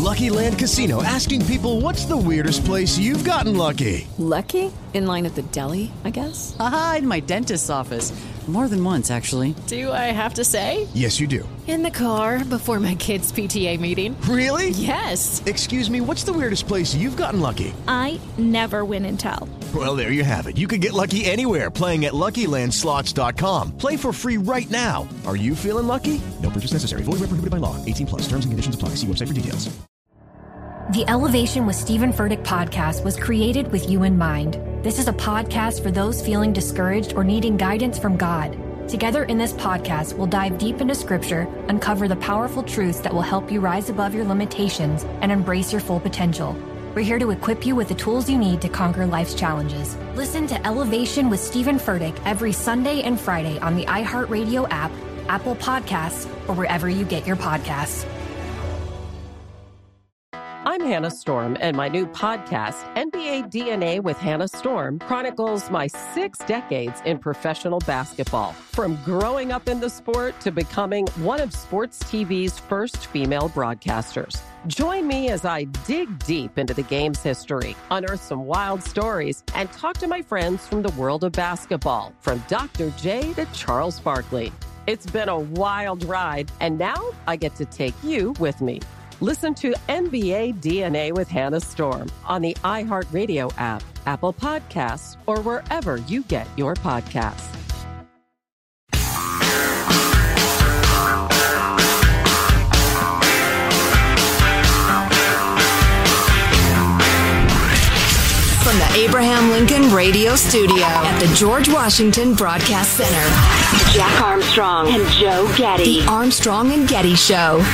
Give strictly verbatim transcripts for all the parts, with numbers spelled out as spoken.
Lucky Land Casino, asking people, what's the weirdest place you've gotten lucky? Lucky? In line at the deli, I guess? Aha, in my dentist's office. More than once, actually. Do I have to say? Yes, you do. In the car before my kids' P T A meeting. Really? Yes. Excuse me, what's the weirdest place you've gotten lucky? I never win and tell. Well, there you have it. You can get lucky anywhere, playing at Lucky Land Slots dot com. Play for free right now. Are you feeling lucky? No purchase necessary. Void where prohibited by law. eighteen plus. Terms and conditions apply. See website for details. The Elevation with Stephen Furtick podcast was created with you in mind. This is a podcast for those feeling discouraged or needing guidance from God. Together in this podcast, we'll dive deep into Scripture, uncover the powerful truths that will help you rise above your limitations and embrace your full potential. We're here to equip you with the tools you need to conquer life's challenges. Listen to Elevation with Stephen Furtick every Sunday and Friday on the iHeartRadio app, Apple Podcasts, or wherever you get your podcasts. I'm Hannah Storm, and my new podcast, N B A D N A with Hannah Storm, chronicles my six decades in professional basketball. From growing up in the sport to becoming one of sports T V's first female broadcasters. Join me as I dig deep into the game's history, unearth some wild stories, and talk to my friends from the world of basketball, from Doctor J to Charles Barkley. It's been a wild ride, and now I get to take you with me. Listen to N B A D N A with Hannah Storm on the iHeartRadio app, Apple Podcasts, or wherever you get your podcasts. From the Abraham Lincoln Radio Studio at the George Washington Broadcast Center, Jack Armstrong and Joe Getty. The Armstrong and Getty Show.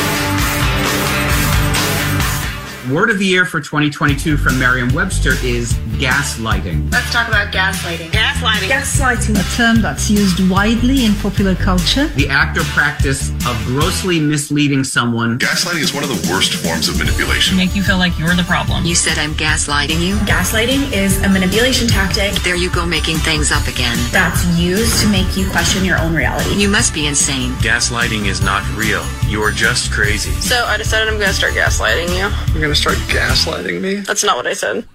Word of the year for twenty twenty-two from Merriam-Webster is gaslighting. Let's talk about gaslighting. Gaslighting. Gaslighting, a term that's used widely in popular culture. The act or practice of grossly misleading someone. Gaslighting is one of the worst forms of manipulation. Make you feel like you're the problem. You said I'm gaslighting you. Gaslighting is a manipulation tactic. There you go, making things up again. That's used to make you question your own reality. You must be insane. Gaslighting is not real. You are just crazy. So I decided I'm going to start gaslighting you. You're going to start gaslighting me? That's not what I said.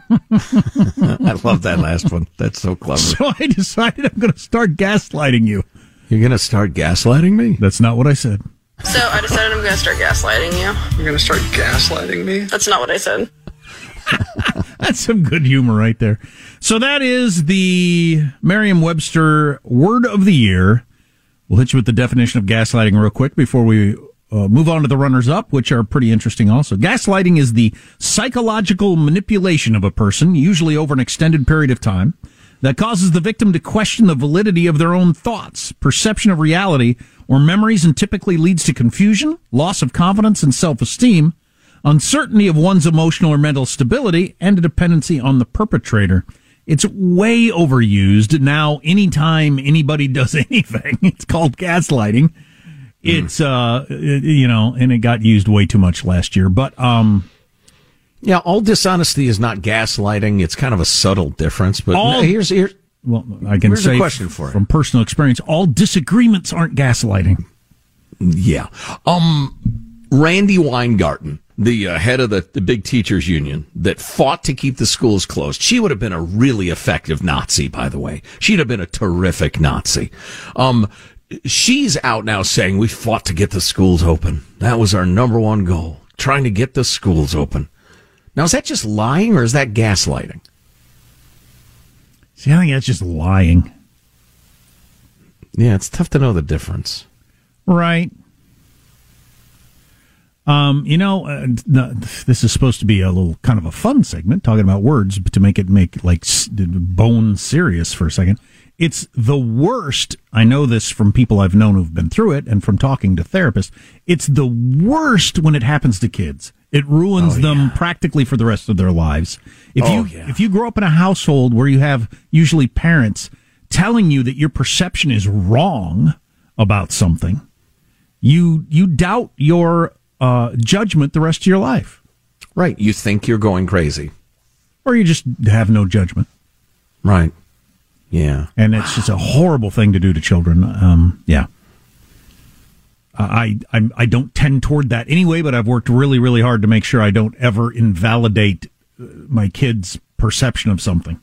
I love that last one. That's so clever. So I decided I'm going to start gaslighting you. You're going to start gaslighting me? That's not what I said. So I decided I'm going to start gaslighting you. You're going to start gaslighting me? That's not what I said. That's some good humor right there. So that is the Merriam-Webster Word of the Year. We'll hit you with the definition of gaslighting real quick before we Uh, move on to the runners-up, which are pretty interesting also. Gaslighting is the psychological manipulation of a person, usually over an extended period of time, that causes the victim to question the validity of their own thoughts, perception of reality, or memories, and typically leads to confusion, loss of confidence and self-esteem, uncertainty of one's emotional or mental stability, and a dependency on the perpetrator. It's way overused now. Anytime anybody does anything, it's called gaslighting. It's, uh, you know, and it got used way too much last year. But, um, yeah, all dishonesty is not gaslighting. It's kind of a subtle difference. But all, no, here's, here's, well, I can here's say a question for from it. personal experience, all disagreements aren't gaslighting. Yeah. Um, Randy Weingarten, the uh, head of the, the big teachers union that fought to keep the schools closed. She would have been a really effective Nazi, by the way. She'd have been a terrific Nazi. Um, She's out now saying we fought to get the schools open. That was our number one goal, trying to get the schools open. Now, is that just lying or is that gaslighting? See, I think that's just lying. Yeah, it's tough to know the difference. Right. Um, you know, uh, this is supposed to be a little kind of a fun segment, talking about words, but to make it make like bone serious for a second. It's the worst. I know this from people I've known who've been through it and from talking to therapists. It's the worst when it happens to kids. It ruins oh, them yeah. practically for the rest of their lives. If oh, you yeah. if you grow up in a household where you have usually parents telling you that your perception is wrong about something, you you doubt your uh, judgment the rest of your life. Right. You think you're going crazy. Or you just have no judgment. Right. Yeah. And it's just a horrible thing to do to children. Um, yeah. I, I I don't tend toward that anyway, but I've worked really, really hard to make sure I don't ever invalidate my kids' perception of something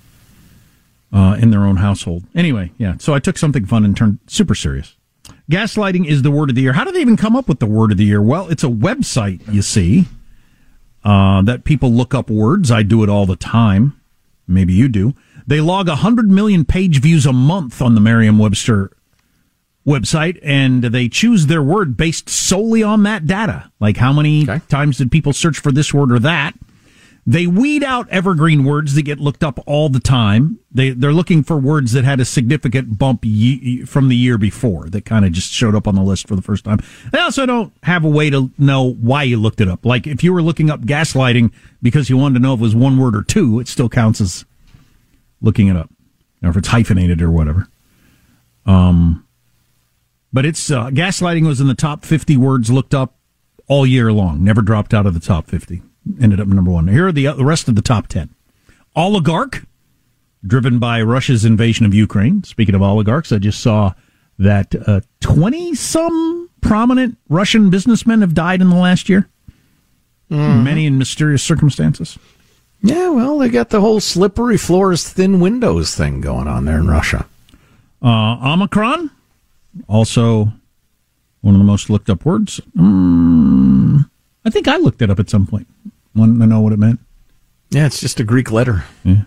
uh, in their own household. Anyway, yeah, so I took something fun and turned super serious. Gaslighting is the word of the year. How did they even come up with the word of the year? Well, it's a website, you see, uh, that people look up words. I do it all the time. Maybe you do. They log one hundred million page views a month on the Merriam-Webster website, and they choose their word based solely on that data. Like how many okay. times did people search for this word or that? They weed out evergreen words that get looked up all the time. They, they're looking for words that had a significant bump ye- from the year before that kind of just showed up on the list for the first time. They also don't have a way to know why you looked it up. Like if you were looking up gaslighting because you wanted to know if it was one word or two, it still counts as looking it up. Or if it's hyphenated or whatever. Um, but it's uh, gaslighting was in the top fifty words looked up all year long. Never dropped out of the top fifty. Ended up number one. Here are the, the rest of the top ten. Oligarch, driven by Russia's invasion of Ukraine. Speaking of oligarchs, I just saw that uh, twenty-some prominent Russian businessmen have died in the last year. Mm. Many in mysterious circumstances. Yeah, well, they got the whole slippery floors, thin windows thing going on there in Russia. Uh, Omicron, also one of the most looked up words. Mm, I think I looked it up at some point. Wanted to know what it meant. Yeah, it's just a Greek letter. Yeah.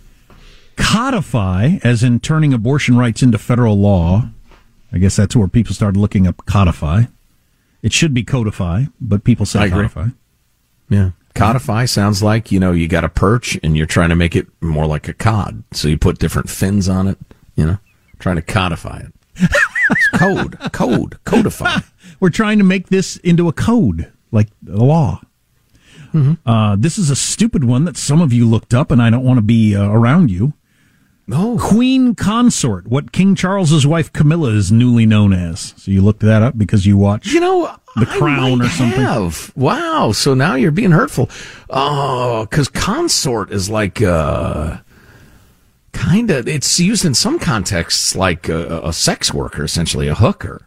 Codify, as in turning abortion rights into federal law. I guess that's where people started looking up codify. It should be codify, but people say I codify. Agree. Yeah. Codify sounds like, you know, you got a perch and you're trying to make it more like a cod. So you put different fins on it, you know, trying to codify it. It's code, code, codify. We're trying to make this into a code, like a law. Mm-hmm. Uh, this is a stupid one that some of you looked up, and I don't want to be uh, around you. No. Queen Consort, what King Charles's wife Camilla is newly known as. So you looked that up because you watched you know, The Crown I or something? Have. Wow, so now you're being hurtful. Oh, because consort is like, uh, kind of, it's used in some contexts like a, a sex worker, essentially, a hooker.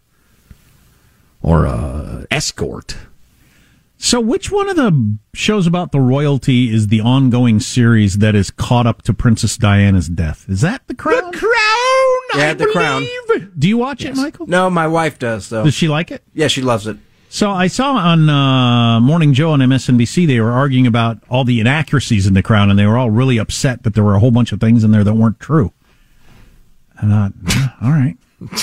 Or a escort. So which one of the shows about the royalty is the ongoing series that is caught up to Princess Diana's death? Is that The Crown? The Crown! Yeah, I The Crown. Do you watch yes. it, Michael? No, my wife does, though. Does she like it? Yeah, she loves it. So I saw on uh, Morning Joe on M S N B C, they were arguing about all the inaccuracies in The Crown, and they were all really upset that there were a whole bunch of things in there that weren't true. And I thought, all right.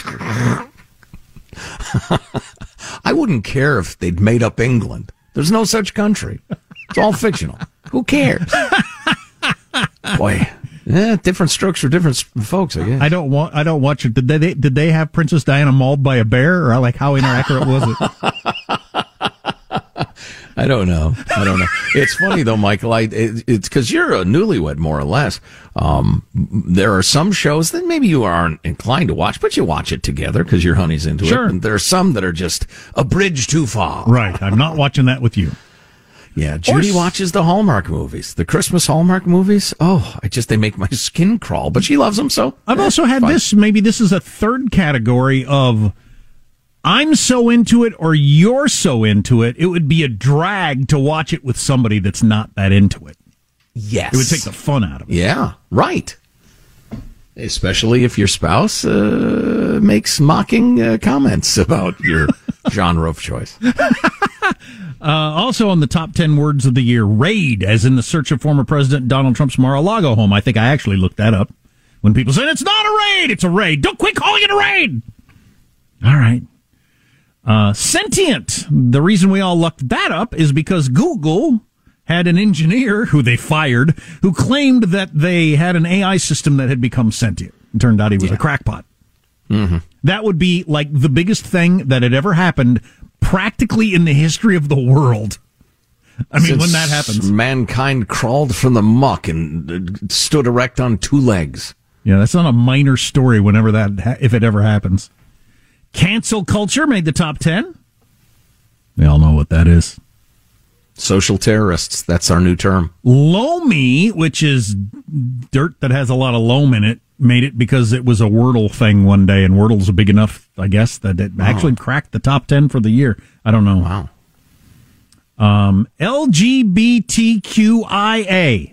I wouldn't care if they'd made up England. There's no such country. It's all fictional. Who cares? Boy, yeah, different strokes for different folks, I guess. I don't want. I don't watch it. Did they? Did they have Princess Diana mauled by a bear, or like how inaccurate was it? I don't know. I don't know. It's funny though, Michael. I it, it's because you're a newlywed, more or less. Um, there are some shows that maybe you aren't inclined to watch, but you watch it together because your honey's into sure. it. And there are some that are just a bridge too far. Right. I'm not watching that with you. Yeah, Judy watches the Hallmark movies, the Christmas Hallmark movies. Oh, I just they make my skin crawl, but she loves them so. I've also had fine. this. Maybe this is a third category of. I'm so into it or you're so into it, it would be a drag to watch it with somebody that's not that into it. Yes. It would take the fun out of it. Yeah, right. Especially if your spouse uh, makes mocking uh, comments about your genre of choice. Uh, also on the top ten words of the year, raid, as in the search of former President Donald Trump's Mar-a-Lago home. I think I actually looked that up. When people say, it's not a raid, it's a raid. Don't quit calling it a raid. All right. Uh, sentient. The reason we all looked that up is because Google had an engineer who they fired who claimed that they had an A I system that had become sentient. It turned out he was yeah. a crackpot. Mm-hmm. That would be like the biggest thing that had ever happened practically in the history of the world. I mean, Since when that happens. Mankind crawled from the muck and stood erect on two legs. Yeah, that's not a minor story whenever that, if it ever happens. Cancel culture made the top ten. We all know what that is. Social terrorists. That's our new term. Loamy, which is dirt that has a lot of loam in it, made it because it was a Wordle thing one day, and Wordle's big enough, I guess, that it Wow. actually cracked the top ten for the year. I don't know. Wow. Um, L G B T Q I A.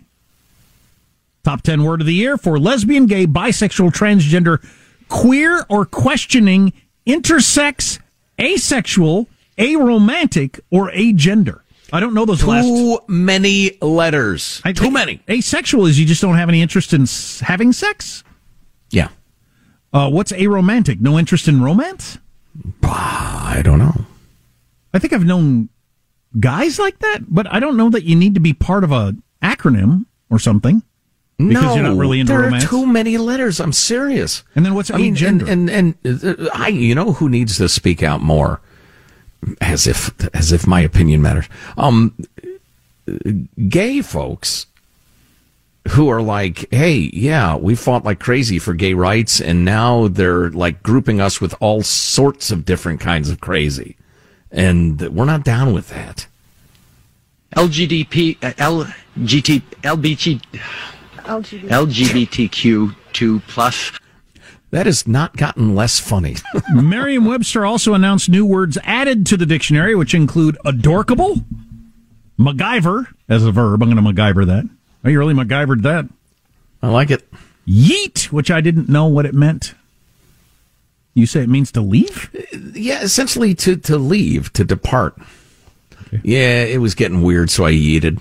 Top ten word of the year for lesbian, gay, bisexual, transgender, queer, or questioning, intersex, asexual, aromantic, or agender. I don't know those Too last. Too many letters. I Too many. Asexual is you just don't have any interest in s- having sex? Yeah. Uh, what's aromantic? No interest in romance? I don't know. I think I've known guys like that, but I don't know that you need to be part of a acronym or something. Because no, you're not really into there romance. are too many letters. I'm serious. And then what's I mean, agender? and, and and uh, I, you know, who needs to speak out more? As if as if my opinion matters. Um, gay folks who are like, hey, yeah, we fought like crazy for gay rights, and now they're like grouping us with all sorts of different kinds of crazy, and we're not down with that. L G D P, uh, L G T, L B T, L G B T Q two plus. That has not gotten less funny. Merriam-Webster also announced new words added to the dictionary, which include adorkable, MacGyver, as a verb. I'm going to MacGyver that. Oh, you really MacGyvered that. I like it. Yeet, which I didn't know what it meant. You say it means to leave? Yeah, essentially to, to leave, to depart. Okay. Yeah, it was getting weird, so I yeeted.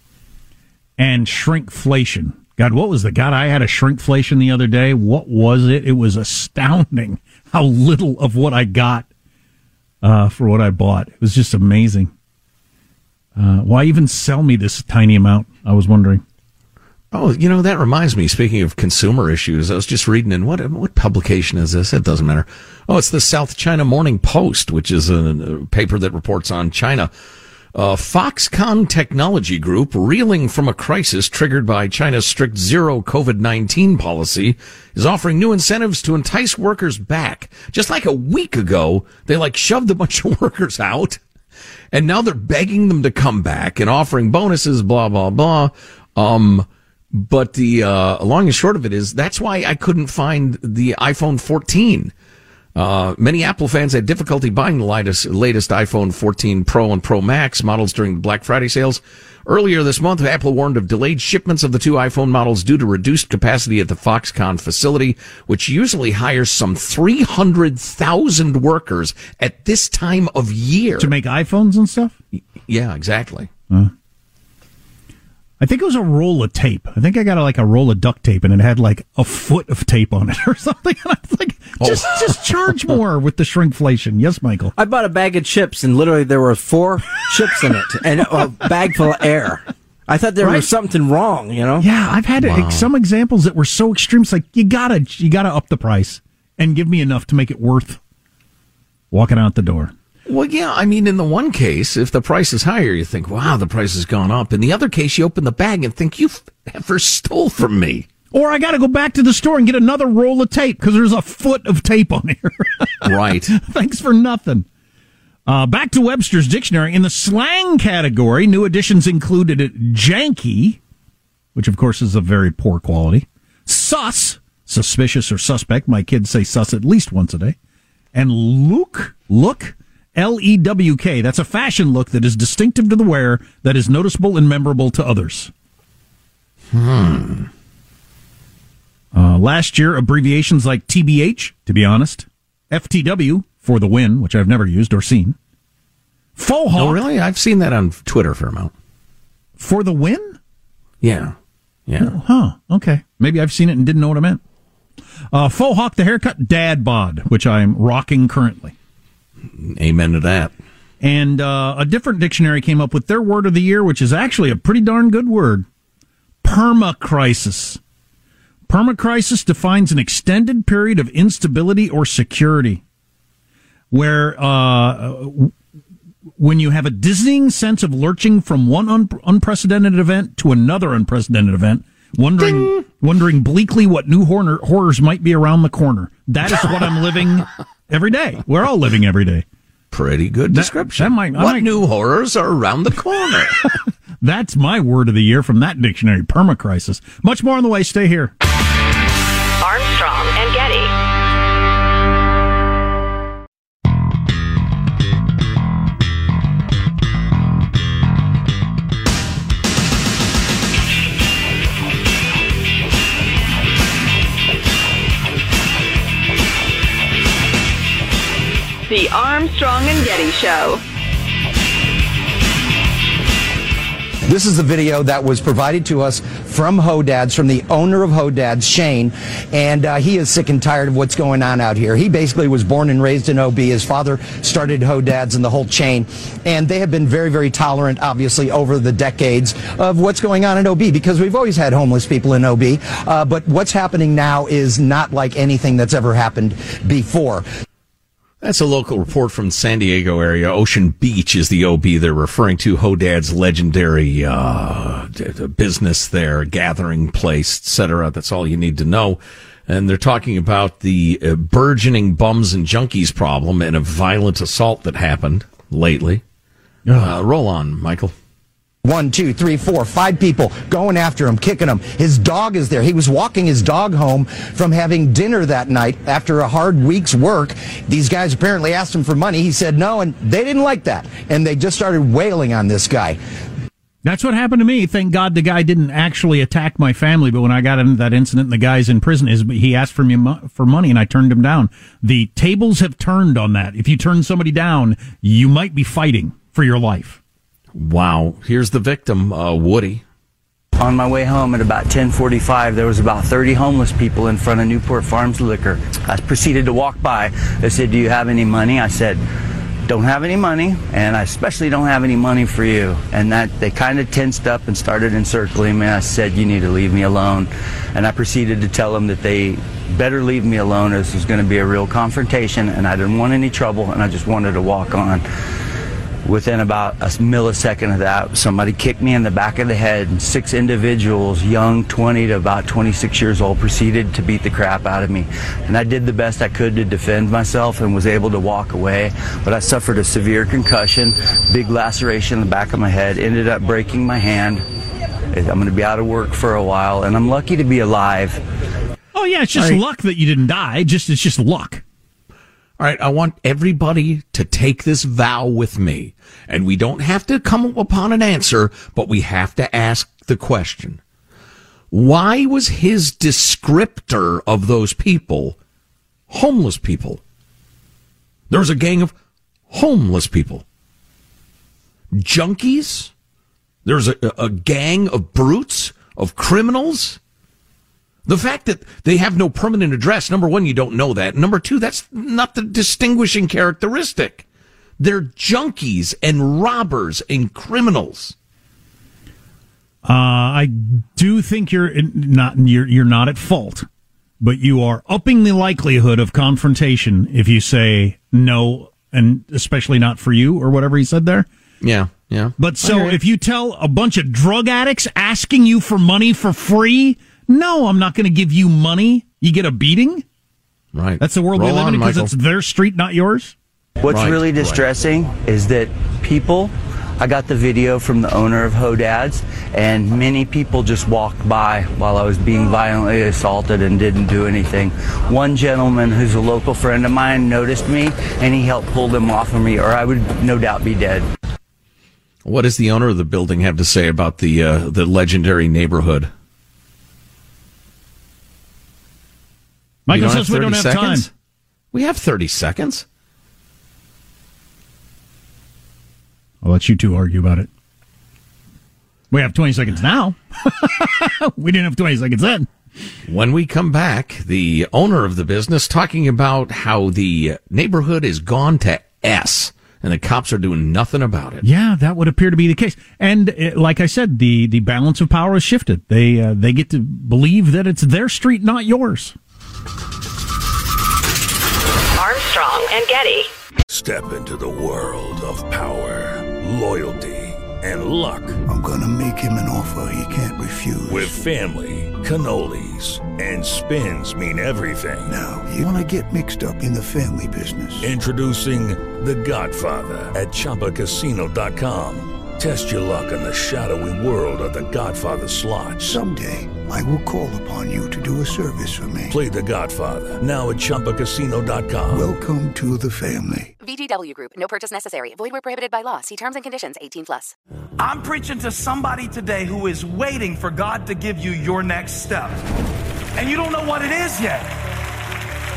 And shrinkflation. God, what was the... God, I had a shrinkflation the other day. What was it? It was astounding how little of what I got uh, for what I bought. It was just amazing. Uh, why even sell me this tiny amount? I was wondering. Oh, you know, that reminds me, speaking of consumer issues, I was just reading in, what what publication is this? It doesn't matter. Oh, it's the South China Morning Post, which is a, a paper that reports on China. Uh, Foxconn Technology Group, reeling from a crisis triggered by China's strict zero COVID nineteen policy, is offering new incentives to entice workers back. Just like a week ago, they like shoved a bunch of workers out, and now they're begging them to come back and offering bonuses, blah, blah, blah. Um, but the uh, long and short of it is that's why I couldn't find the iPhone fourteen. Uh, many Apple fans had difficulty buying the latest, latest iPhone fourteen Pro and Pro Max models during the Black Friday sales. Earlier this month, Apple warned of delayed shipments of the two iPhone models due to reduced capacity at the Foxconn facility, which usually hires some three hundred thousand workers at this time of year. To make iPhones and stuff? Yeah, exactly. Uh, I think it was a roll of tape. I think I got a, like a roll of duct tape, and it had like a foot of tape on it or something. And I was like, just, oh. just charge more with the shrinkflation. Yes, Michael. I bought a bag of chips, and literally there were four chips in it, and a bag full of air. I thought there right? was something wrong, you know? Yeah, I've had wow. some examples that were so extreme. It's like, you gotta, you gotta up the price and give me enough to make it worth walking out the door. Well, yeah, I mean, in the one case, if the price is higher, you think, wow, the price has gone up. In the other case, you open the bag and think, you ever stole from me. Or I got to go back to the store and get another roll of tape because there's a foot of tape on here. Right. Thanks for nothing. Uh, back to Webster's Dictionary. In the slang category, new additions included janky, which, of course, is of very poor quality. Sus, suspicious or suspect. My kids say sus at least once a day. And look, look. L E W K. That's a fashion look that is distinctive to the wearer, that is noticeable and memorable to others. Hmm. Uh, last year, abbreviations like T B H, to be honest, F T W, for the win, which I've never used or seen. Faux hawk. Oh, really? I've seen that on Twitter for a amount. For the win? Yeah. Yeah. Oh, huh. Okay. Maybe I've seen it and didn't know what it meant. Uh, faux hawk, the haircut, dad bod, which I'm rocking currently. Amen to that. And uh, a different dictionary came up with their word of the year, which is actually a pretty darn good word. Permacrisis. Permacrisis defines an extended period of instability or security, where uh, when you have a dizzying sense of lurching from one un- unprecedented event to another unprecedented event, wondering Ding. wondering bleakly what new horror- horrors might be around the corner. That is what I'm living every day. We're all living every day. Pretty good description. That, that might, what might, new horrors are around the corner? That's my word of the year from that dictionary, permacrisis. Much more on the way. Stay here. Armstrong and Getty Show. This is the video that was provided to us from Hodad's, from the owner of Hodad's, Shane, and uh, he is sick and tired of what's going on out here. He basically was born and raised in O B. His father started Hodad's and the whole chain, and they have been very, very tolerant, obviously, over the decades of what's going on in O B, because we've always had homeless people in O B, uh, but what's happening now is not like anything that's ever happened before. That's a local report from San Diego area. Ocean Beach is the O B they're referring to. Hodad's legendary uh, business there, gathering place, et cetera. That's all you need to know. And they're talking about the uh, burgeoning bums and junkies problem and a violent assault that happened lately. Uh, roll on, Michael. One, two, three, four, five people going after him, kicking him. His dog is there. He was walking his dog home from having dinner that night after a hard week's work. These guys apparently asked him for money. He said no, and they didn't like that. And they just started wailing on this guy. That's what happened to me. Thank God the guy didn't actually attack my family. But when I got into that incident, and the guy's in prison. Is he asked for me mo- for money, and I turned him down. The tables have turned on that. If you turn somebody down, you might be fighting for your life. Wow. Here's the victim, uh, Woody. On my way home at about ten forty-five, there was about thirty homeless people in front of Newport Farms Liquor. I proceeded to walk by. They said, "Do you have any money?" I said, "Don't have any money, and I especially don't have any money for you." And that they kind of tensed up and started encircling me. I said, "You need to leave me alone." And I proceeded to tell them that they better leave me alone, as this was going to be a real confrontation, and I didn't want any trouble, and I just wanted to walk on. Within about a millisecond of that, somebody kicked me in the back of the head, and six individuals, young, twenty to about twenty-six years old, proceeded to beat the crap out of me. And I did the best I could to defend myself and was able to walk away. But I suffered a severe concussion, big laceration in the back of my head, ended up breaking my hand. I'm going to be out of work for a while, and I'm lucky to be alive. Oh, yeah, it's just Right. luck that you didn't die. Just It's just luck. All right, I want everybody to take this vow with me. And we don't have to come upon an answer, but we have to ask the question. Why was his descriptor of those people homeless people? There was a gang of homeless people. Junkies? There's a, a gang of brutes, of criminals? The fact that they have no permanent address, number one, you don't know that. Number two, that's not the distinguishing characteristic. They're junkies and robbers and criminals. Uh, I do think you're not you're you're not at fault, but you are upping the likelihood of confrontation if you say no, and especially not for you or whatever he said there. Yeah, yeah. But so if you tell a bunch of drug addicts asking you for money for free, no, I'm not going to give you money, you get a beating? Right. That's the world Roll we live on, in because Michael. it's their street, not yours? What's Right, really distressing right. is that people, I got the video from the owner of Hodad's, and many people just walked by while I was being violently assaulted and didn't do anything. One gentleman who's a local friend of mine noticed me, and he helped pull them off of me, or I would no doubt be dead. What does the owner of the building have to say about the uh, the legendary neighborhood? Michael You says we don't have seconds? time. We have thirty seconds. I'll let you two argue about it. We have twenty seconds now. We didn't have twenty seconds then. When we come back, the owner of the business talking about how the neighborhood is gone to S and the cops are doing nothing about it. Yeah, that would appear to be the case. And uh, like I said, the, the balance of power has shifted. They uh, they get to believe that it's their street, not yours. Armstrong and Getty. Step into the world of power, loyalty, and luck. I'm gonna make him an offer he can't refuse. With family, cannolis, and spins mean everything. Now, you wanna get mixed up in the family business. Introducing The Godfather at Chumba Casino dot com. Test your luck in the shadowy world of The Godfather slot. Someday, I will call upon you to do a service for me. Play The Godfather now at Chumba Casino dot com. Welcome to the family. V G W Group. No purchase necessary. Void where prohibited by law. See terms and conditions. eighteen plus. I'm preaching to somebody today who is waiting for God to give you your next step. And you don't know what it is yet.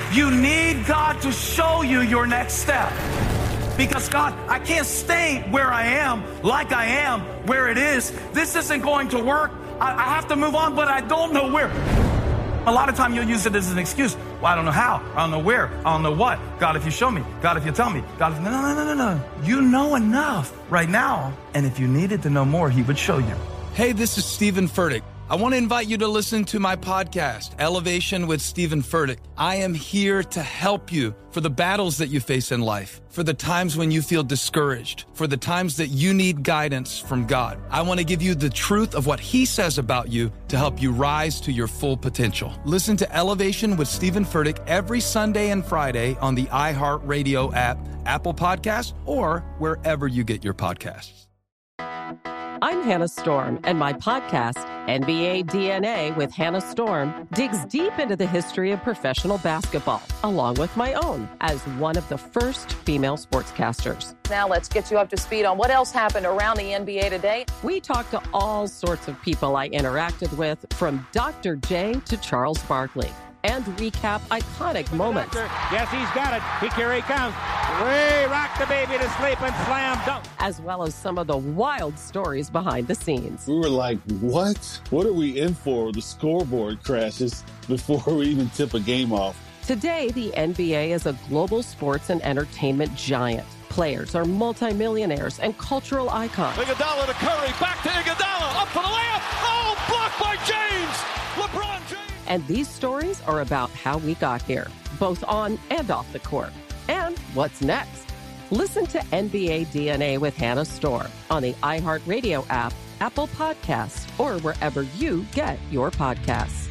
You need God to show you your next step. Because God, I can't stay where I am, like I am, where it is. This isn't going to work. I, I have to move on, but I don't know where. A lot of time you'll use it as an excuse. Well, I don't know how. I don't know where. I don't know what. God, if you show me. God, if you tell me. God, if... No, no, no, no, no. You know enough right now. And if you needed to know more, he would show you. Hey, this is Stephen Furtick. I want to invite you to listen to my podcast, Elevation with Stephen Furtick. I am here to help you for the battles that you face in life, for the times when you feel discouraged, for the times that you need guidance from God. I want to give you the truth of what he says about you to help you rise to your full potential. Listen to Elevation with Stephen Furtick every Sunday and Friday on the iHeartRadio app, Apple Podcasts, or wherever you get your podcasts. I'm Hannah Storm, and my podcast, N B A D N A with Hannah Storm, digs deep into the history of professional basketball, along with my own, as one of the first female sportscasters. Now let's get you up to speed on what else happened around the N B A today. We talked to all sorts of people I interacted with, from Doctor J to Charles Barkley, and recap iconic moments. Yes, he's got it. He, here he comes. Way rock the baby to sleep and slam dunk. As well as some of the wild stories behind the scenes. We were like, what? What are we in for? The scoreboard crashes before we even tip a game off. Today, the N B A is a global sports and entertainment giant. Players are multimillionaires and cultural icons. Iguodala to Curry, back to Iguodala, up for the layup. Oh, blocked by James. LeBron James. And these stories are about how we got here, both on and off the court. And what's next? Listen to N B A D N A with Hannah Storm on the iHeartRadio app, Apple Podcasts, or wherever you get your podcasts.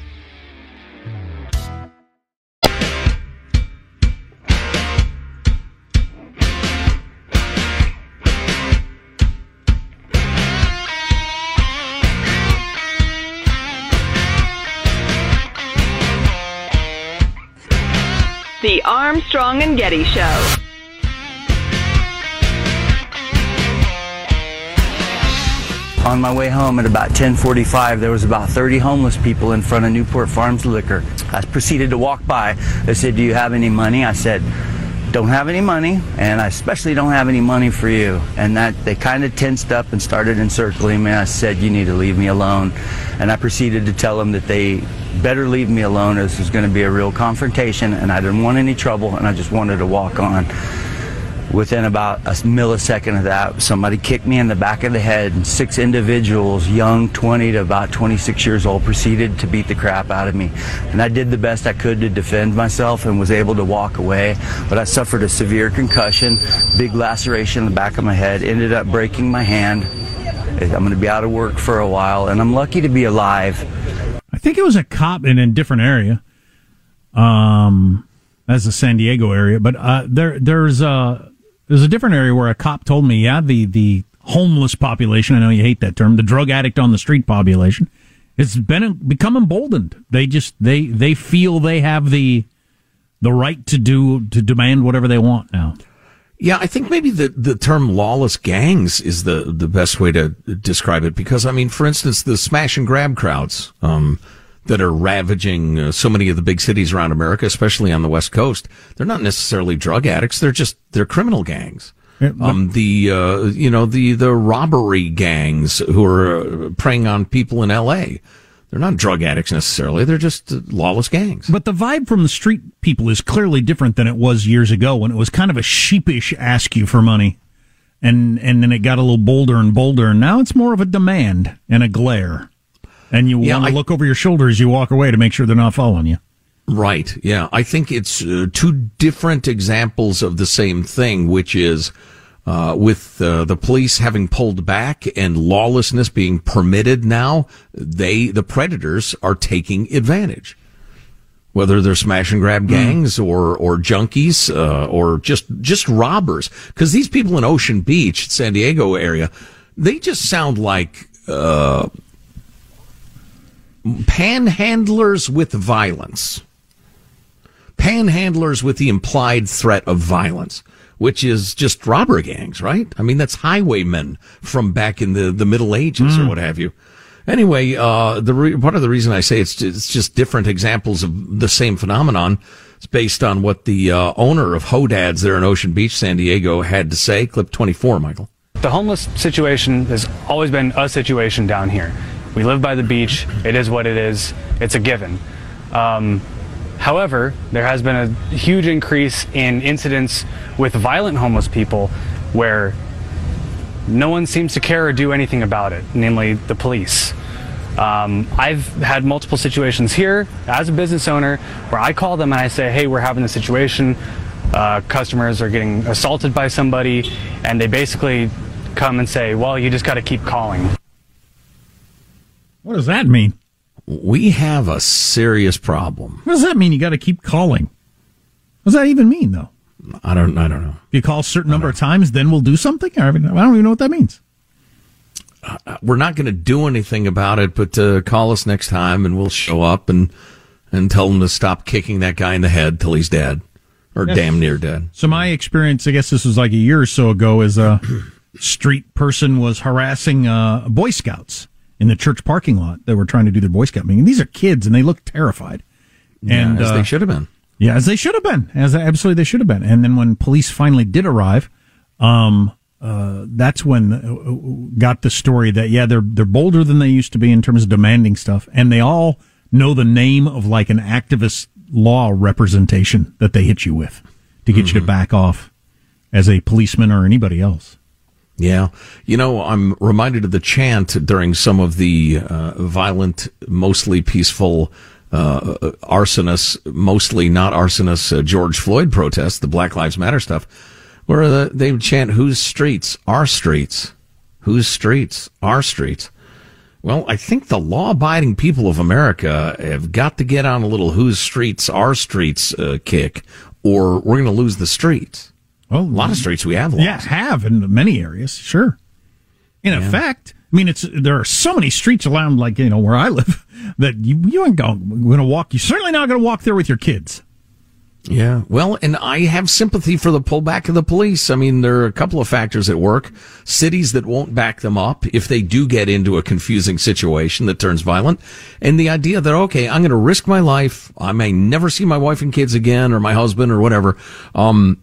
The Armstrong and Getty Show. On my way home at about ten forty-five, there was about thirty homeless people in front of Newport Farms Liquor. I proceeded to walk by. They said, do you have any money? I said, don't have any money, and I especially don't have any money for you. And that they kind of tensed up and started encircling me. I said, you need to leave me alone. And I proceeded to tell them that they better leave me alone. This was going to be a real confrontation, and I didn't want any trouble, and I just wanted to walk on. Within about a millisecond of that, somebody kicked me in the back of the head, and six individuals, young, twenty to about twenty-six years old, proceeded to beat the crap out of me. And I did the best I could to defend myself and was able to walk away. But I suffered a severe concussion, big laceration in the back of my head, ended up breaking my hand. I'm going to be out of work for a while, and I'm lucky to be alive. I think it was a cop in a different area, um, as the San Diego area, but uh, there there's a there's a different area where a cop told me, yeah, the the homeless population, I know you hate that term, the drug addict on the street population, it's been become emboldened. They just they they feel they have the the right to do to demand whatever they want now. Yeah, I think maybe the, the term lawless gangs is the, the best way to describe it, because, I mean, for instance, the smash and grab crowds um, that are ravaging uh, so many of the big cities around America, especially on the West Coast, they're not necessarily drug addicts. They're just, they're criminal gangs. Yeah, um, the, uh, you know, the, the robbery gangs who are preying on people in L A, they're not drug addicts necessarily. They're just uh, lawless gangs. But the vibe from the street people is clearly different than it was years ago, when it was kind of a sheepish ask you for money. And and then it got a little bolder and bolder. And now it's more of a demand and a glare. And you yeah, want to I, look over your shoulder as you walk away to make sure they're not following you. Right. Yeah. I think it's uh, two different examples of the same thing, which is Uh, with uh, the police having pulled back and lawlessness being permitted now, they, the predators, are taking advantage. Whether they're smash and grab gangs mm. or or junkies uh, or just just robbers, because these people in Ocean Beach, San Diego area, they just sound like uh, panhandlers with violence, panhandlers with the implied threat of violence, which is just robber gangs, right? I mean, that's highwaymen from back in the, the Middle Ages mm. or what have you. Anyway, uh, the re- part of the reason I say it's it's just different examples of the same phenomenon. It's based on what the uh, owner of Hodad's there in Ocean Beach, San Diego, had to say. Clip twenty-four, Michael. The homeless situation has always been a situation down here. We live by the beach. It is what it is. It's a given. Um, however, there has been a huge increase in incidents with violent homeless people where no one seems to care or do anything about it, namely the police. Um, I've had multiple situations here as a business owner where I call them and I say, hey, we're having a situation. Uh, customers are getting assaulted by somebody, and they basically come and say, well, you just got to keep calling. What does that mean? We have a serious problem. What does that mean? You got to keep calling. What does that even mean, though? I don't. I don't know. If you call a certain number of times, then we'll do something. I don't even know what that means. Uh, we're not going to do anything about it, but uh, call us next time, and we'll show up and and tell them to stop kicking that guy in the head till he's dead, or Yes. damn near dead. So my experience, I guess this was like a year or so ago, is a street person was harassing uh, Boy Scouts in the church parking lot that were trying to do their Boy Scout meeting. These are kids, and they look terrified. And yeah, as uh, they should have been. Yeah, as they should have been. As absolutely they should have been. And then when police finally did arrive, um, uh, that's when uh, got the story that yeah, they're they're bolder than they used to be in terms of demanding stuff, and they all know the name of like an activist law representation that they hit you with to get mm-hmm. you to back off as a policeman or anybody else. Yeah. You know, I'm reminded of the chant during some of the uh, violent, mostly peaceful uh, arsonists, mostly not arsonists, uh, George Floyd protests, the Black Lives Matter stuff, where uh, they would chant, whose streets? Our streets. Whose streets? Our streets. Well, I think the law-abiding people of America have got to get on a little whose streets, our streets uh, kick, or we're going to lose the streets. Well, a lot of streets we have lost. Yeah, have in many areas, sure. In yeah. effect, I mean, it's there are so many streets around, like, you know, where I live, that you, you ain't going to walk. You're certainly not going to walk there with your kids. Yeah, well, and I have sympathy for the pullback of the police. I mean, there are a couple of factors at work. Cities that won't back them up if they do get into a confusing situation that turns violent. And the idea that, okay, I'm going to risk my life. I may never see my wife and kids again, or my husband, or whatever, um,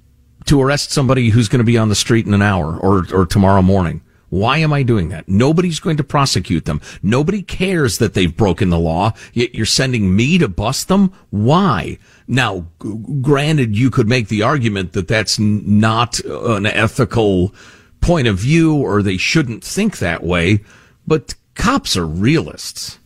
to arrest somebody who's going to be on the street in an hour or, or tomorrow morning. Why am I doing that? Nobody's going to prosecute them. Nobody cares that they've broken the law, yet you're sending me to bust them? Why? Now, g- granted, you could make the argument that that's n- not an ethical point of view, or they shouldn't think that way, but cops are realists.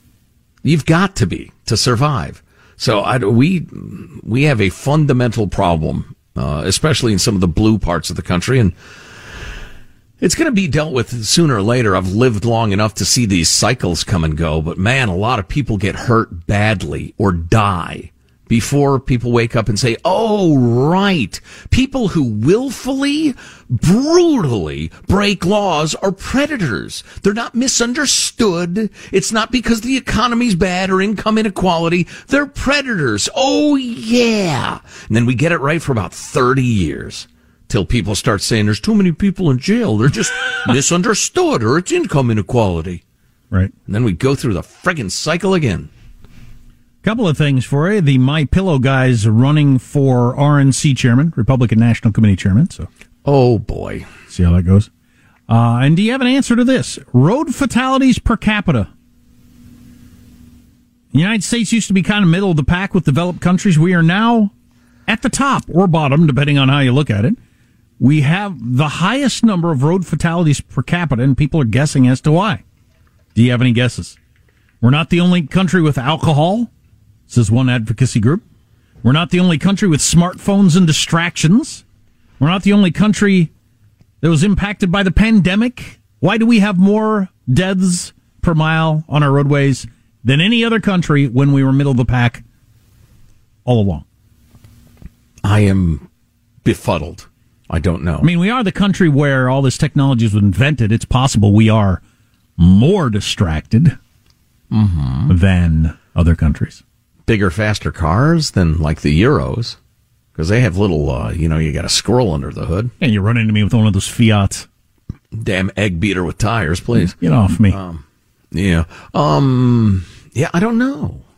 You've got to be to survive. So I, we we have a fundamental problem, uh, especially in some of the blue parts of the country, and it's going to be dealt with sooner or later. I've lived long enough to see these cycles come and go, but man, a lot of people get hurt badly or die before people wake up and say, oh, right, people who willfully, brutally break laws are predators. They're not misunderstood. It's not because the economy's bad or income inequality. They're predators. Oh, yeah. And then we get it right for about thirty years. Till people start saying there's too many people in jail. They're just misunderstood, or it's income inequality. Right. And then we go through the friggin' cycle again. Couple of things for you. The My Pillow guys running for R N C chairman, Republican National Committee chairman. So, oh boy, see how that goes. Uh, and do you have an answer to this? Road fatalities per capita. The United States used to be kind of middle of the pack with developed countries. We are now at the top or bottom, depending on how you look at it. We have the highest number of road fatalities per capita, and people are guessing as to why. Do you have any guesses? We're not the only country with alcohol, says one advocacy group. We're not the only country with smartphones and distractions. We're not the only country that was impacted by the pandemic. Why do we have more deaths per mile on our roadways than any other country when we were middle of the pack all along? I am befuddled. I don't know. I mean, we are the country where all this technology was invented. It's possible we are more distracted mm-hmm. than other countries. Bigger, faster cars than like the Euros, because they have little, uh, you know, you got a squirrel under the hood. And you run into me with one of those Fiats. Damn egg beater with tires, please. Get off me. Um, yeah. Um, yeah, I don't know.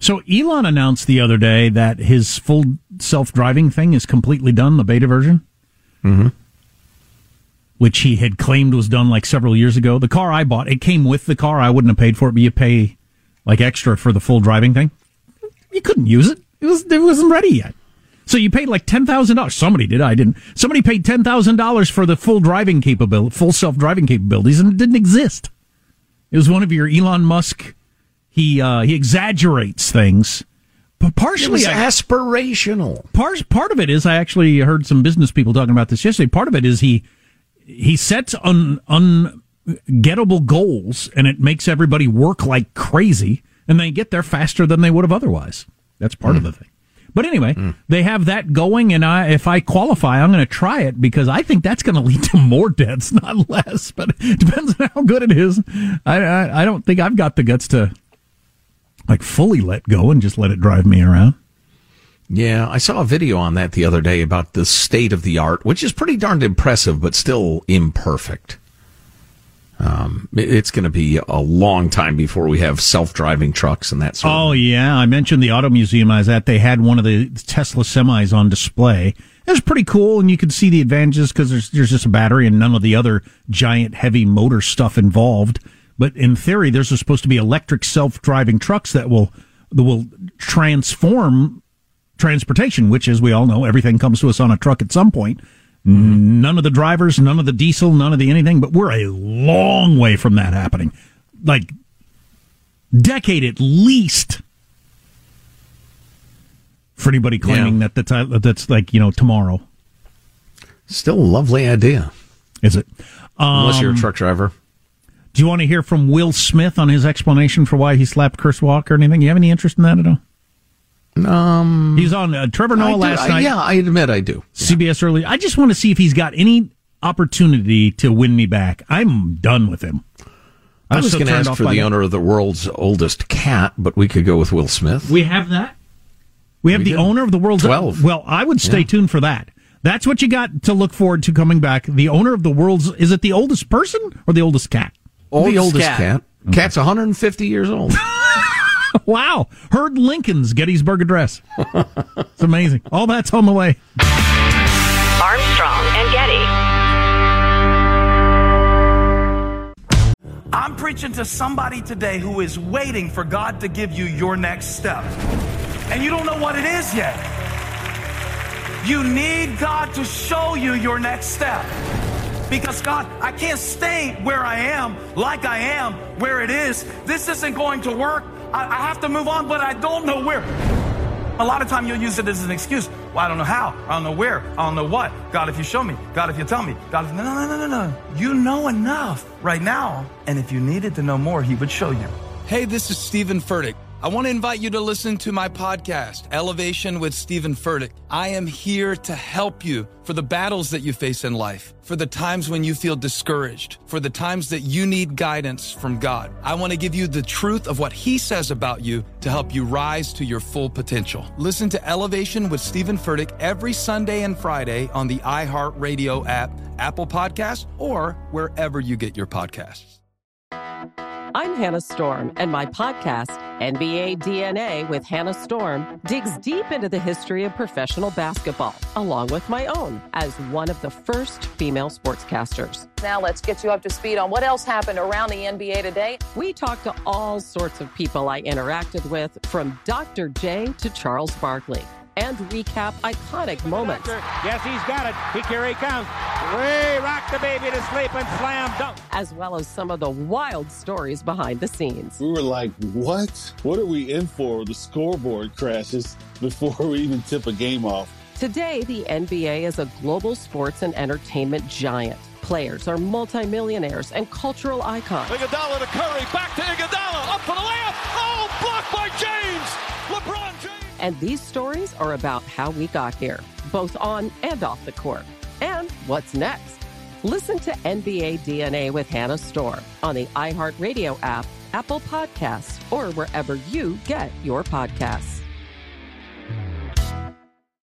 So Elon announced the other day that his full self-driving thing is completely done, the beta version, mm-hmm. which he had claimed was done like several years ago. The car I bought, it came with the car. I wouldn't have paid for it, but you pay like extra for the full driving thing. You couldn't use it. It was it wasn't ready yet. So you paid like ten thousand dollars. Somebody did. I didn't. Somebody paid ten thousand dollars for the full driving capability, full self-driving capabilities, and it didn't exist. It was one of your Elon Musk. He uh, he exaggerates things, but partially it was aspirational. Part part of it is I actually heard some business people talking about this yesterday. Part of it is he he sets un, ungettable goals, and it makes everybody work like crazy, and they get there faster than they would have otherwise. That's part mm. of the thing. But anyway, mm. they have that going, and I, if I qualify, I'm going to try it because I think that's going to lead to more deaths, not less. But it depends on how good it is. I, I, I don't think I've got the guts to like fully let go and just let it drive me around. Yeah, I saw a video on that the other day about the state of the art, which is pretty darned impressive, but still imperfect. Um, it's going to be a long time before we have self-driving trucks and that sort of Oh, thing. Yeah. I mentioned the auto museum I was at. They had one of the Tesla semis on display. It was pretty cool, and you could see the advantages because there's, there's just a battery and none of the other giant, heavy motor stuff involved. But in theory, there's supposed to be electric self-driving trucks that will that will transform transportation, which, as we all know, everything comes to us on a truck at some point. Mm-hmm. None of the drivers, none of the diesel, none of the anything, but we're a long way from that happening. Like, decade at least. For anybody claiming yeah. that that's, that's like, you know, tomorrow. Still a lovely idea. Is it? Um, Unless you're a truck driver. Do you want to hear from Will Smith on his explanation for why he slapped Chris Walker or anything? You have any interest in that at all? Um, He's on uh, Trevor Noah last I, night. Yeah, I admit I do. C B S early. I just want to see if he's got any opportunity to win me back. I'm done with him. I was, was going to ask for the that. owner of the world's oldest cat, but we could go with Will Smith. We have that? We have we the did. owner of the world's... twelve. Well, I would stay yeah. tuned for that. That's what you got to look forward to coming back. The owner of the world's... Is it the oldest person or the oldest cat? Oldest the oldest cat. cat. Okay. Cat's one hundred fifty years old. Wow. Heard Lincoln's Gettysburg Address. It's amazing. All that's on the way. Armstrong and Getty. I'm preaching to somebody today who is waiting for God to give you your next step. And you don't know what it is yet. You need God to show you your next step. Because, God, I can't stay where I am, like I am, where it is. This isn't going to work. I, I have to move on, but I don't know where. A lot of time you'll use it as an excuse. Well, I don't know how. I don't know where. I don't know what. God, if you show me. God, if you tell me. God, if... No, no, no, no, no. You know enough right now. And if you needed to know more, he would show you. Hey, this is Stephen Furtick. I want to invite you to listen to my podcast, Elevation with Stephen Furtick. I am here to help you for the battles that you face in life, for the times when you feel discouraged, for the times that you need guidance from God. I want to give you the truth of what He says about you to help you rise to your full potential. Listen to Elevation with Stephen Furtick every Sunday and Friday on the iHeartRadio app, Apple Podcasts, or wherever you get your podcasts. I'm Hannah Storm, and my podcast, N B A D N A with Hannah Storm, digs deep into the history of professional basketball, along with my own, as one of the first female sportscasters. Now let's get you up to speed on what else happened around the N B A today. We talked to all sorts of people I interacted with, from Doctor J to Charles Barkley, and recap iconic moments. Yes, he's got it. He, here he comes. Way rock the baby to sleep and slam dunk. As well as some of the wild stories behind the scenes. We were like, what? What are we in for? The scoreboard crashes before we even tip a game off. Today, the N B A is a global sports and entertainment giant. Players are multimillionaires and cultural icons. Iguodala to Curry, back to Iguodala, up for the layup. Oh, blocked by James. LeBron James. And these stories are about how we got here, both on and off the court. And what's next? Listen to N B A D N A with Hannah Storm on the iHeartRadio app, Apple Podcasts, or wherever you get your podcasts.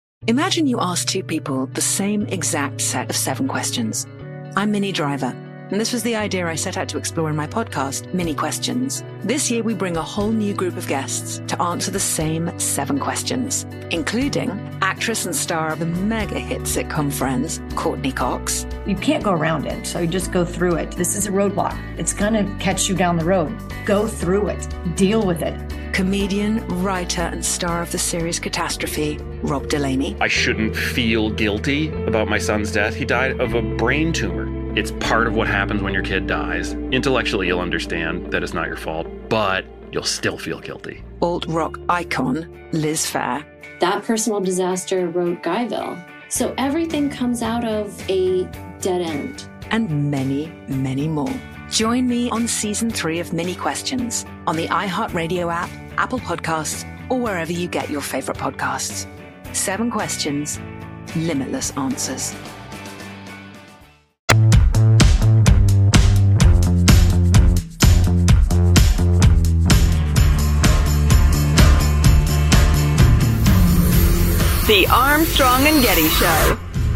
Imagine you ask two people the same exact set of seven questions. I'm Minnie Driver. And this was the idea I set out to explore in my podcast, Mini Questions. This year, we bring a whole new group of guests to answer the same seven questions, including actress and star of the mega hit sitcom Friends, Courtney Cox. You can't go around it, so you just go through it. This is a roadblock. It's going to catch you down the road. Go through it. Deal with it. Comedian, writer, and star of the series Catastrophe, Rob Delaney. I shouldn't feel guilty about my son's death. He died of a brain tumor. It's part of what happens when your kid dies. Intellectually, you'll understand that it's not your fault, but you'll still feel guilty. Alt-rock icon, Liz Phair. That personal disaster wrote Guyville. So everything comes out of a dead end. And many, many more. Join me on season three of Mini Questions on the iHeartRadio app, Apple Podcasts, or wherever you get your favorite podcasts. Seven questions, limitless answers. The Armstrong and Getty Show.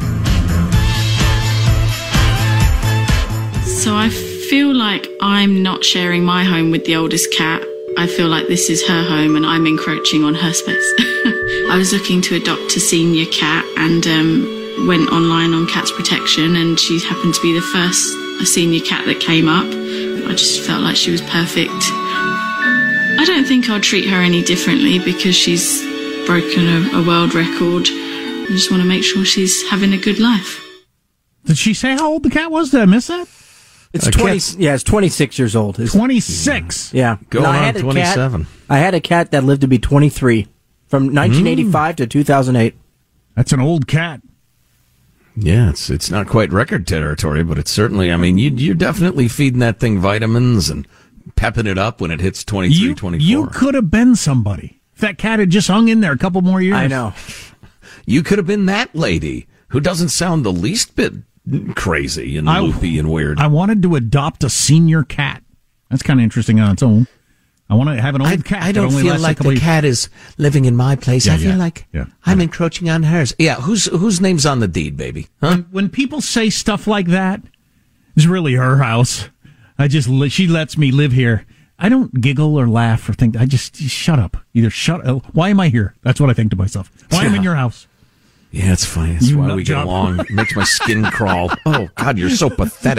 So I feel like I'm not sharing my home with the oldest cat. I feel like this is her home and I'm encroaching on her space. I was looking to adopt a senior cat and um, went online on Cats Protection, and she happened to be the first a senior cat that came up. I just felt like she was perfect. I don't think I'll treat her any differently because she's broken a, a world record. I just want to make sure she's having a good life. Did she say how old the cat was? Did I miss that? It's twenty. Yeah, it's twenty-six years old. It's, twenty-six. Yeah, Going No, I on had a twenty-seven. Cat, I had a cat that lived to be twenty-three, from nineteen eighty-five mm. to two thousand eight. That's an old cat. Yeah, it's it's not quite record territory, but it's certainly. I mean, you you're definitely feeding that thing vitamins and pepping it up when it hits twenty-three, You, twenty-four. you could have been somebody. If that cat had just hung in there a couple more years. I know. You could have been that lady who doesn't sound the least bit crazy and I, loopy and weird. I wanted to adopt a senior cat. That's kind of interesting on its own. I want to have an old I, cat. I don't that only feel lasts like a couple the of cat is living in my place. Yeah, I feel yeah, like yeah. I'm encroaching on hers. Yeah, whose whose name's on the deed, baby? Huh? When, when people say stuff like that, it's really her house. I just she lets me live here. I don't giggle or laugh or think. I just, just shut up. Either shut up. Why am I here? That's what I think to myself. Why am I in your house? Yeah, it's funny. That's You why nut we get job. along. It makes my skin crawl. Oh, God, you're so pathetic.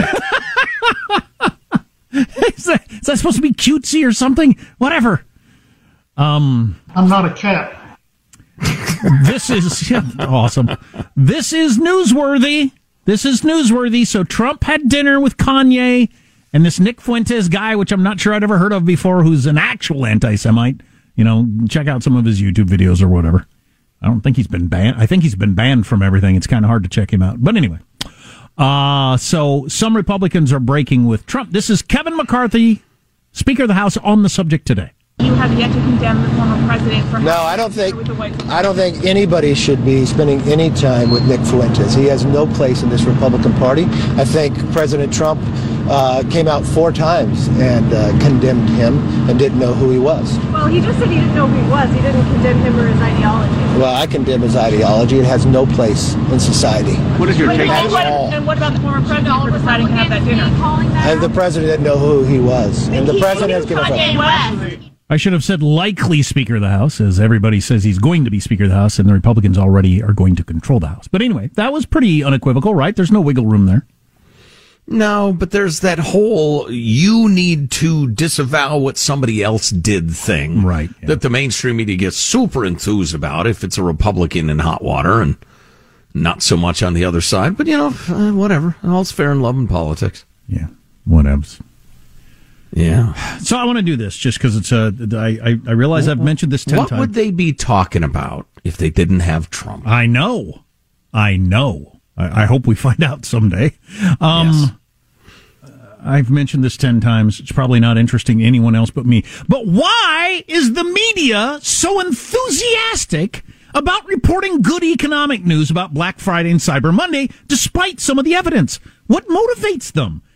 is, that, is that supposed to be cutesy or something? Whatever. Um, I'm not a cat. This is yeah, awesome. This is newsworthy. This is newsworthy. So Trump had dinner with Kanye and this Nick Fuentes guy, which I'm not sure I'd ever heard of before, who's an actual anti-Semite. You know, check out some of his YouTube videos or whatever. I don't think he's been banned. I think he's been banned from everything. It's kind of hard to check him out. But anyway, uh, so some Republicans are breaking with Trump. This is Kevin McCarthy, Speaker of the House, on the subject today. You have yet to condemn the former president for... No, I don't think I don't think anybody should be spending any time with Nick Fuentes. He has no place in this Republican Party. I think President Trump uh, came out four times and uh, condemned him and didn't know who he was. Well, he just said he didn't know who he was. He didn't condemn him or his ideology. Well, I condemn his ideology. It has no place in society. What is your take on that? And what about the former president for deciding to have that dinner? And the president didn't know who he was. And the president has given up. I should have said likely Speaker of the House, as everybody says he's going to be Speaker of the House, and the Republicans already are going to control the House. But anyway, that was pretty unequivocal, right? There's no wiggle room there. No, but there's that whole you need to disavow what somebody else did thing. Right. Yeah. That the mainstream media gets super enthused about if it's a Republican in hot water and not so much on the other side. But, you know, uh, whatever. All's fair in love and politics. Yeah, whatevs. Yeah. So I want to do this just because it's a. I, I realize I've mentioned this ten what times. What would they be talking about if they didn't have Trump? I know. I know. I, I hope we find out someday. Um, yes. I've mentioned this ten times. It's probably not interesting to anyone else but me. But why is the media so enthusiastic about reporting good economic news about Black Friday and Cyber Monday, despite some of the evidence? What motivates them?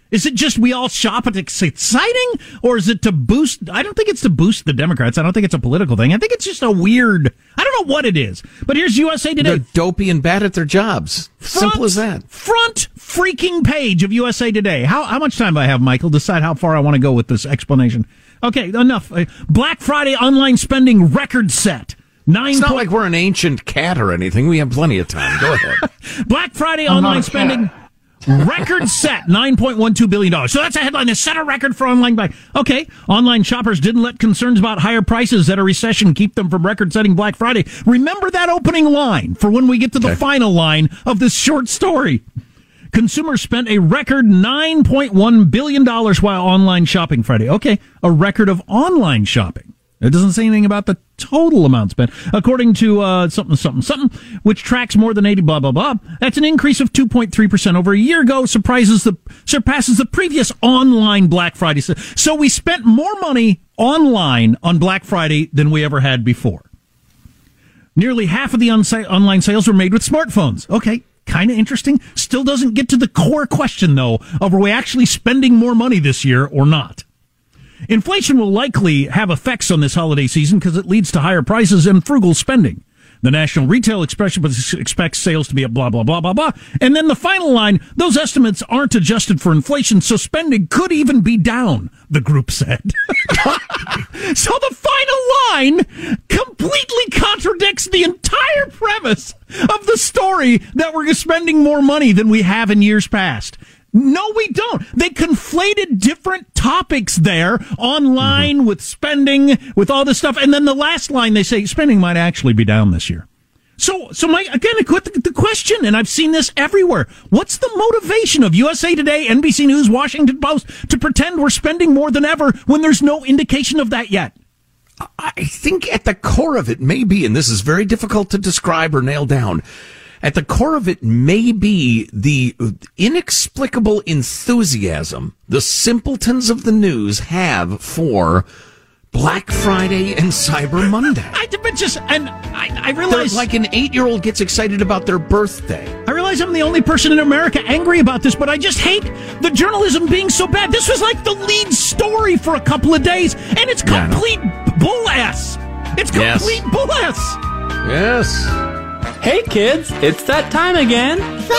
Is it just we all shop and it's exciting, or is it to boost? I don't think it's to boost the Democrats. I don't think it's a political thing. I think it's just a weird, I don't know what it is. But here's U S A Today. They're dopey and bad at their jobs. Front, Simple as that. Front freaking page of U S A Today. How, how much time do I have, Michael? Decide how far I want to go with this explanation. Okay, enough. Black Friday online spending record set. Nine it's not po- like we're an ancient cat or anything. We have plenty of time. Go ahead. Black Friday I'm online spending record set nine point one two billion dollars. So that's a headline. They set a record for online buy. Okay, online shoppers didn't let concerns about higher prices at a recession keep them from record-setting Black Friday. Remember that opening line for when we get to the okay. final line of this short story. Consumers spent a record nine point one billion dollars while online shopping Friday. Okay, a record of online shopping. It doesn't say anything about the total amount spent. According to uh, something, something, something, which tracks more than eighty, blah, blah, blah. That's an increase of two point three percent over a year ago, surprises the, surpasses the previous online Black Friday. So we spent more money online on Black Friday than we ever had before. Nearly half of the on- online sales were made with smartphones. Okay, kind of interesting. Still doesn't get to the core question, though, of are we actually spending more money this year or not? Inflation will likely have effects on this holiday season because it leads to higher prices and frugal spending. The National Retail Expression expects sales to be up blah, blah, blah, blah, blah. And then the final line, those estimates aren't adjusted for inflation, so spending could even be down, the group said. So the final line completely contradicts the entire premise of the story that we're spending more money than we have in years past. No, we don't. They conflated different topics there online mm-hmm. with spending, with all this stuff. And then the last line, they say spending might actually be down this year. So, so Mike, again, the, the question, and I've seen this everywhere. What's the motivation of U S A Today, N B C News, Washington Post to pretend we're spending more than ever when there's no indication of that yet? I think at the core of it may be, and this is very difficult to describe or nail down, at the core of it may be the inexplicable enthusiasm the simpletons of the news have for Black Friday and Cyber Monday. I just, and I, I realize... They're like an eight-year-old gets excited about their birthday. I realize I'm the only person in America angry about this, but I just hate the journalism being so bad. This was like the lead story for a couple of days, and it's complete yeah, bull-ass. It's complete yes. bull-ass. Yes. Hey kids, it's that time again.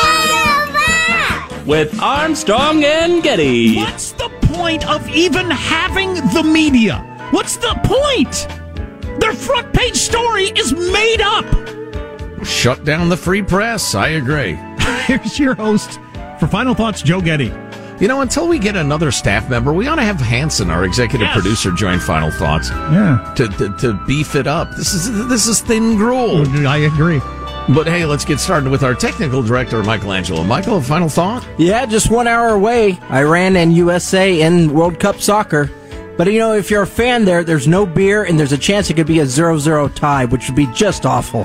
With Armstrong and Getty. What's the point of even having the media? What's the point? Their front page story is made up. Shut down the free press. I agree. Here's your host for Final Thoughts, Joe Getty. You know, until we get another staff member, we ought to have Hanson, our executive yes. producer, join Final Thoughts. Yeah. To, to to beef it up. This is this is thin gruel. I agree. But hey, let's get started with our technical director, Michelangelo. Michael, a final thought? Yeah, just one hour away. Iran and U S A in World Cup soccer. But, you know, if you're a fan there, there's no beer, and there's a chance it could be a zero zero tie, which would be just awful.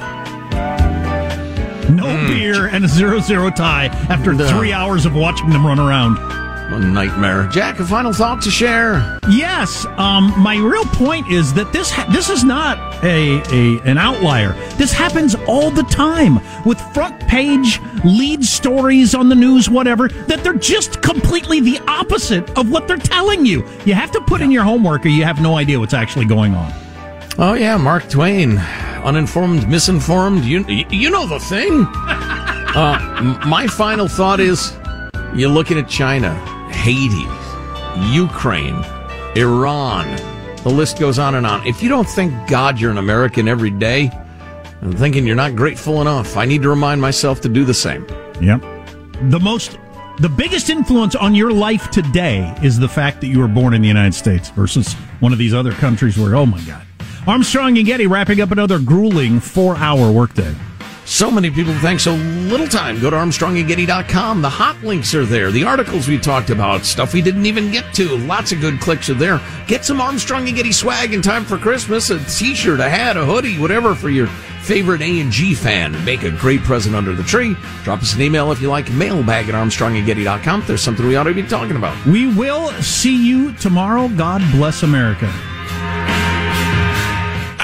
No mm. beer and a zero zero tie after no. three hours of watching them run around. A nightmare. Jack, a final thought to share? Yes. Um, my real point is that this ha- this is not a, a an outlier. This happens all the time with front page lead stories on the news, whatever, that they're just completely the opposite of what they're telling you. You have to put in your homework or you have no idea what's actually going on. Oh, yeah, Mark Twain. Uninformed, misinformed. You, you know the thing. uh, my final thought is, you're looking at China, Haiti, Ukraine, Iran. The list goes on and on. If you don't thank God you're an American every day, I'm thinking you're not grateful enough. I need to remind myself to do the same. Yep. The most, the biggest influence on your life today is the fact that you were born in the United States versus one of these other countries where, oh my God. Armstrong and Getty wrapping up another grueling four-hour workday. So many people think so little time. Go to Armstrong and Getty dot com. The hot links are there. The articles we talked about, stuff we didn't even get to. Lots of good clicks are there. Get some Armstrong and Getty swag in time for Christmas. A t-shirt, a hat, a hoodie, whatever for your favorite A and G fan. Make a great present under the tree. Drop us an email if you like. Mailbag at Armstrong and Getty dot com. There's something we ought to be talking about. We will see you tomorrow. God bless America.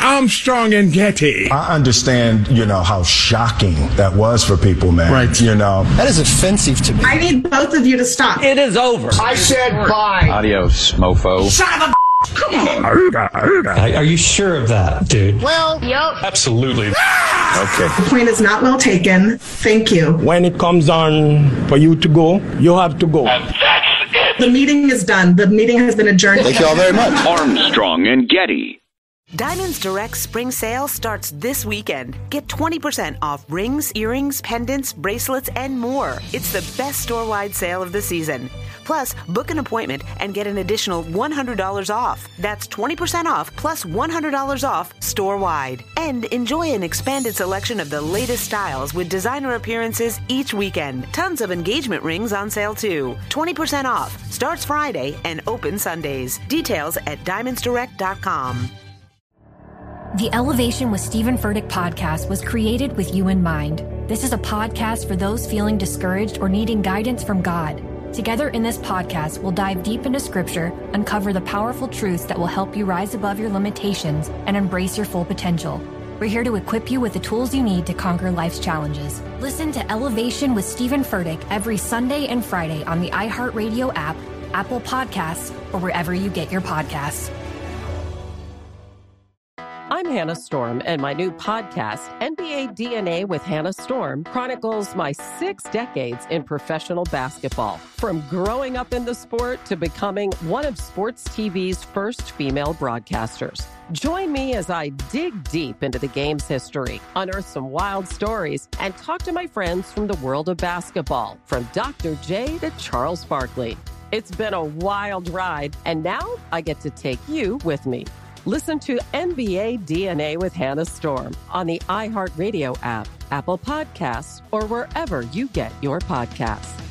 Armstrong and Getty. I understand, you know, how shocking that was for people, man. Right. You know. That is offensive to me. I need both of you to stop. It is over. I said bye. Adios, mofo. Son of a Come on. Are you sure of that, dude? Well, yep. Absolutely. Okay. The point is not well taken. Thank you. When it comes on for you to go, you have to go. And that's it. The meeting is done. The meeting has been adjourned. Thank you all very much. Armstrong and Getty. Diamonds Direct spring sale starts this weekend. Get twenty percent off rings, earrings, pendants, bracelets, and more. It's the best store-wide sale of the season. Plus, book an appointment and get an additional one hundred dollars off. That's twenty percent off plus one hundred dollars off store-wide. And enjoy an expanded selection of the latest styles with designer appearances each weekend. Tons of engagement rings on sale too. twenty percent off. Starts Friday and open Sundays. Details at diamonds direct dot com. The Elevation with Stephen Furtick podcast was created with you in mind. This is a podcast for those feeling discouraged or needing guidance from God. Together in this podcast, we'll dive deep into Scripture, uncover the powerful truths that will help you rise above your limitations and embrace your full potential. We're here to equip you with the tools you need to conquer life's challenges. Listen to Elevation with Stephen Furtick every Sunday and Friday on the iHeartRadio app, Apple Podcasts, or wherever you get your podcasts. I'm Hannah Storm, and my new podcast, N B A D N A with Hannah Storm, chronicles my six decades in professional basketball. From growing up in the sport to becoming one of sports T V's first female broadcasters. Join me as I dig deep into the game's history, unearth some wild stories, and talk to my friends from the world of basketball, from Doctor J to Charles Barkley. It's been a wild ride, and now I get to take you with me. Listen to N B A D N A with Hannah Storm on the iHeartRadio app, Apple Podcasts, or wherever you get your podcasts.